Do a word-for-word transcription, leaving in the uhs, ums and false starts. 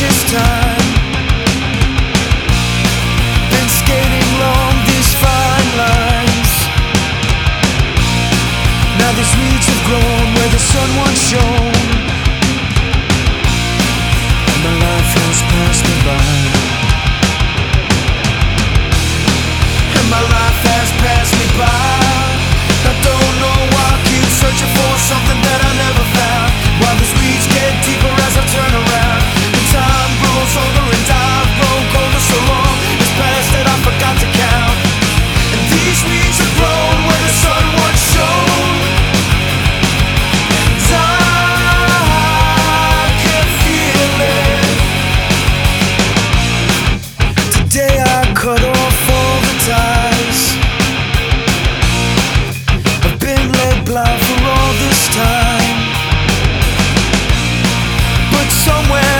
precious time. Been skating along these fine lines. Now these weeds have grown where the sun once shone, and my life has passed me by. And my life has passed me by. I don't know why I keep searching for something that I never found. While these weeds get deeper as I turn around, and time grows older and I've grown colder. So long it's past that I forgot to count. And these weeds have grown where the sun once shone. And I can feel it. Today I cut off all the ties. I've been led blind for all this time, but somewhere